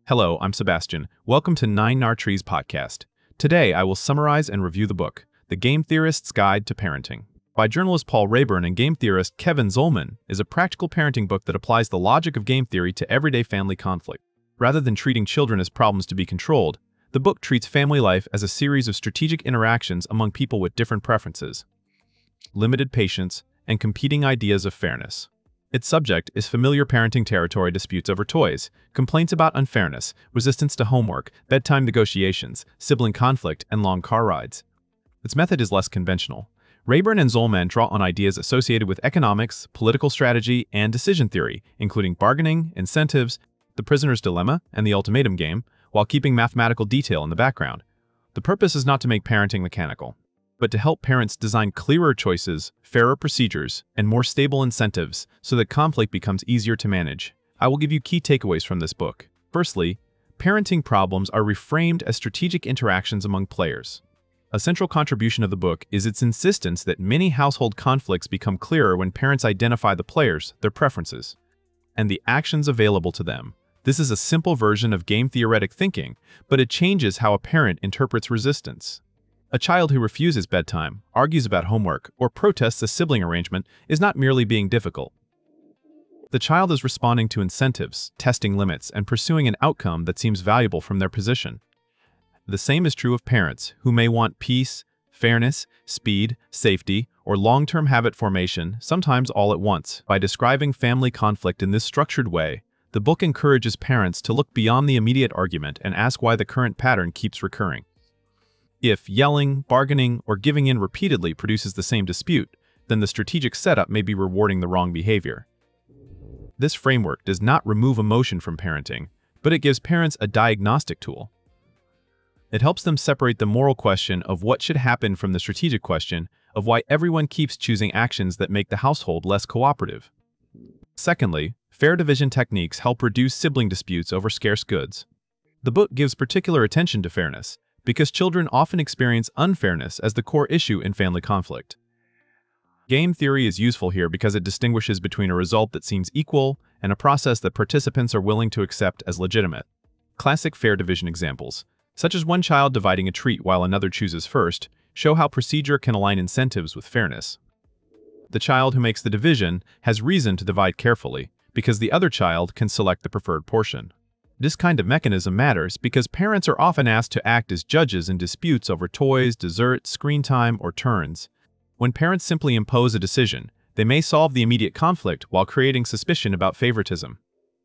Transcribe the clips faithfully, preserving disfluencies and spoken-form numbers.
Hello, I'm Sebastian. Welcome to Nine Nar Trees podcast. Today, I will summarize and review the book, The Game Theorist's Guide to Parenting. By journalist Paul Rayburn and game theorist Kevin Zollman, is a practical parenting book that applies the logic of game theory to everyday family conflict. Rather than treating children as problems to be controlled, the book treats family life as a series of strategic interactions among people with different preferences, limited patience, and competing ideas of fairness. Its subject is familiar parenting territory: disputes over toys, complaints about unfairness, resistance to homework, bedtime negotiations, sibling conflict, and long car rides. Its method is less conventional. Rayburn and Zollman draw on ideas associated with economics, political strategy, and decision theory, including bargaining, incentives, the prisoner's dilemma, and the ultimatum game, while keeping mathematical detail in the background. The purpose is not to make parenting mechanical, but to help parents design clearer choices, fairer procedures, and more stable incentives so that conflict becomes easier to manage. I will give you key takeaways from this book. Firstly, parenting problems are reframed as strategic interactions among players. A central contribution of the book is its insistence that many household conflicts become clearer when parents identify the players, their preferences, and the actions available to them. This is a simple version of game theoretic thinking, but it changes how a parent interprets resistance. A child who refuses bedtime, argues about homework, or protests a sibling arrangement is not merely being difficult. The child is responding to incentives, testing limits, and pursuing an outcome that seems valuable from their position. The same is true of parents, who may want peace, fairness, speed, safety, or long-term habit formation, sometimes all at once. By describing family conflict in this structured way, the book encourages parents to look beyond the immediate argument and ask why the current pattern keeps recurring. If yelling, bargaining, or giving in repeatedly produces the same dispute, then the strategic setup may be rewarding the wrong behavior. This framework does not remove emotion from parenting, but it gives parents a diagnostic tool. It helps them separate the moral question of what should happen from the strategic question of why everyone keeps choosing actions that make the household less cooperative. Secondly, fair division techniques help reduce sibling disputes over scarce goods. The book gives particular attention to fairness, because children often experience unfairness as the core issue in family conflict. Game theory is useful here because it distinguishes between a result that seems equal and a process that participants are willing to accept as legitimate. Classic fair division examples, such as one child dividing a treat while another chooses first, show how procedure can align incentives with fairness. The child who makes the division has reason to divide carefully, because the other child can select the preferred portion. This kind of mechanism matters because parents are often asked to act as judges in disputes over toys, dessert, screen time, or turns. When parents simply impose a decision, they may solve the immediate conflict while creating suspicion about favoritism.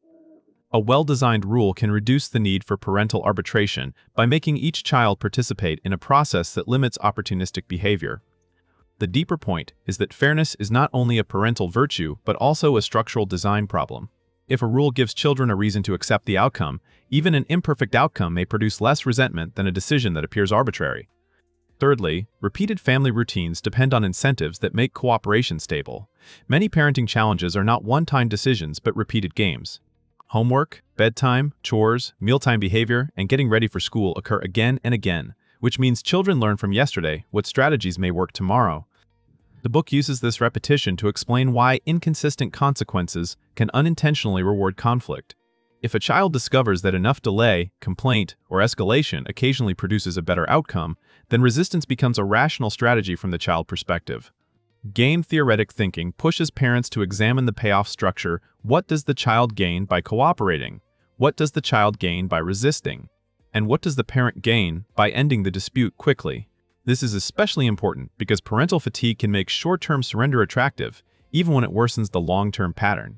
A well-designed rule can reduce the need for parental arbitration by making each child participate in a process that limits opportunistic behavior. The deeper point is that fairness is not only a parental virtue but also a structural design problem. If a rule gives children a reason to accept the outcome, even an imperfect outcome may produce less resentment than a decision that appears arbitrary. Thirdly, repeated family routines depend on incentives that make cooperation stable. Many parenting challenges are not one-time decisions but repeated games. Homework, bedtime, chores, mealtime behavior, and getting ready for school occur again and again, which means children learn from yesterday what strategies may work tomorrow. The book uses this repetition to explain why inconsistent consequences can unintentionally reward conflict. If a child discovers that enough delay, complaint, or escalation occasionally produces a better outcome, then resistance becomes a rational strategy from the child perspective. Game theoretic thinking pushes parents to examine the payoff structure. What does the child gain by cooperating? What does the child gain by resisting? And what does the parent gain by ending the dispute quickly? This is especially important because parental fatigue can make short-term surrender attractive, even when it worsens the long-term pattern.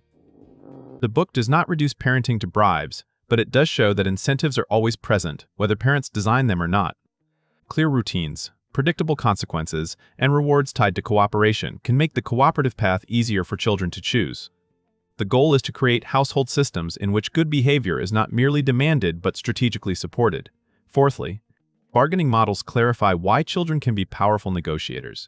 The book does not reduce parenting to bribes, but it does show that incentives are always present, whether parents design them or not. Clear routines, predictable consequences, and rewards tied to cooperation can make the cooperative path easier for children to choose. The goal is to create household systems in which good behavior is not merely demanded but strategically supported. Fourthly, bargaining models clarify why children can be powerful negotiators.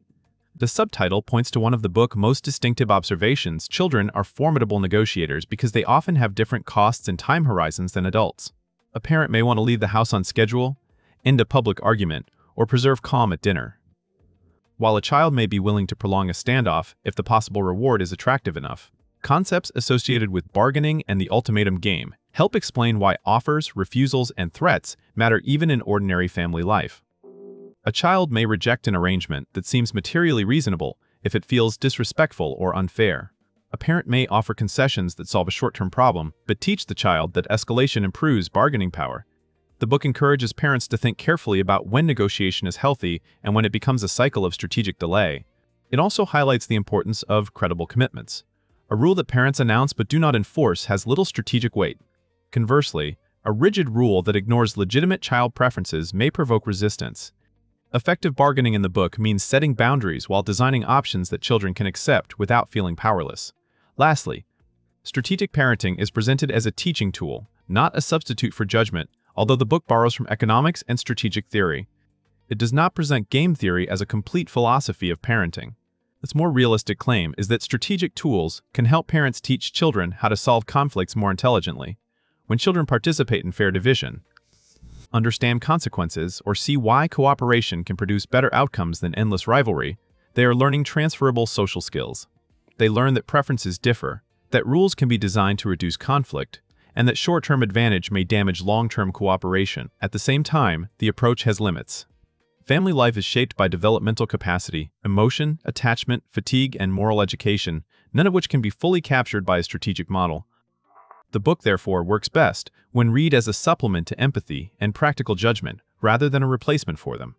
The subtitle points to one of the book's most distinctive observations: children are formidable negotiators because they often have different costs and time horizons than adults. A parent may want to leave the house on schedule, end a public argument, or preserve calm at dinner, while a child may be willing to prolong a standoff if the possible reward is attractive enough. Concepts associated with bargaining and the ultimatum game help explain why offers, refusals, and threats matter even in ordinary family life. A child may reject an arrangement that seems materially reasonable if it feels disrespectful or unfair. A parent may offer concessions that solve a short-term problem, but teach the child that escalation improves bargaining power. The book encourages parents to think carefully about when negotiation is healthy and when it becomes a cycle of strategic delay. It also highlights the importance of credible commitments. A rule that parents announce but do not enforce has little strategic weight. Conversely, a rigid rule that ignores legitimate child preferences may provoke resistance. Effective bargaining in the book means setting boundaries while designing options that children can accept without feeling powerless. Lastly, strategic parenting is presented as a teaching tool, not a substitute for judgment, although the book borrows from economics and strategic theory. It does not present game theory as a complete philosophy of parenting. Its more realistic claim is that strategic tools can help parents teach children how to solve conflicts more intelligently. When children participate in fair division, understand consequences, or see why cooperation can produce better outcomes than endless rivalry, they are learning transferable social skills. They learn that preferences differ, that rules can be designed to reduce conflict, and that short-term advantage may damage long-term cooperation. At the same time, the approach has limits. Family life is shaped by developmental capacity, emotion, attachment, fatigue, and moral education, none of which can be fully captured by a strategic model. The book, therefore, works best when read as a supplement to empathy and practical judgment, rather than a replacement for them.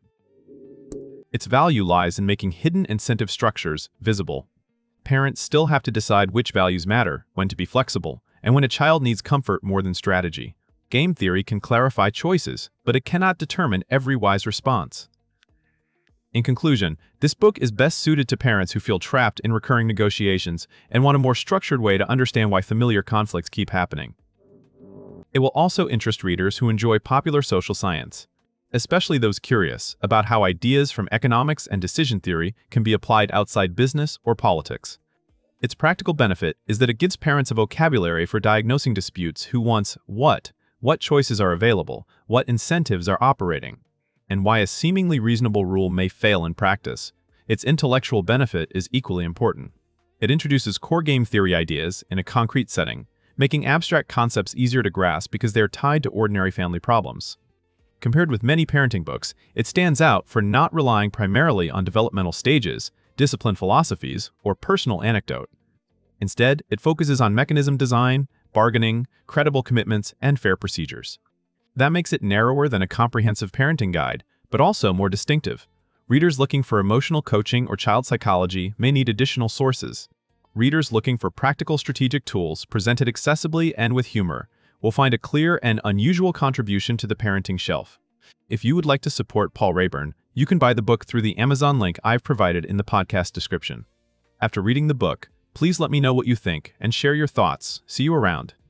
Its value lies in making hidden incentive structures visible. Parents still have to decide which values matter, when to be flexible, and when a child needs comfort more than strategy. Game theory can clarify choices, but it cannot determine every wise response. In conclusion, this book is best suited to parents who feel trapped in recurring negotiations and want a more structured way to understand why familiar conflicts keep happening. It will also interest readers who enjoy popular social science, especially those curious about how ideas from economics and decision theory can be applied outside business or politics. Its practical benefit is that it gives parents a vocabulary for diagnosing disputes who wants what, what choices are available, what incentives are operating, and why a seemingly reasonable rule may fail in practice. Its intellectual benefit is equally important. It introduces core game theory ideas in a concrete setting, making abstract concepts easier to grasp because they are tied to ordinary family problems. Compared with many parenting books, it stands out for not relying primarily on developmental stages, discipline philosophies, or personal anecdote. Instead, it focuses on mechanism design, bargaining, credible commitments, and fair procedures. That makes it narrower than a comprehensive parenting guide, but also more distinctive. Readers looking for emotional coaching or child psychology may need additional sources. Readers looking for practical strategic tools presented accessibly and with humor will find a clear and unusual contribution to the parenting shelf. If you would like to support Paul Rayburn, you can buy the book through the Amazon link I've provided in the podcast description. After reading the book, please let me know what you think and share your thoughts. See you around.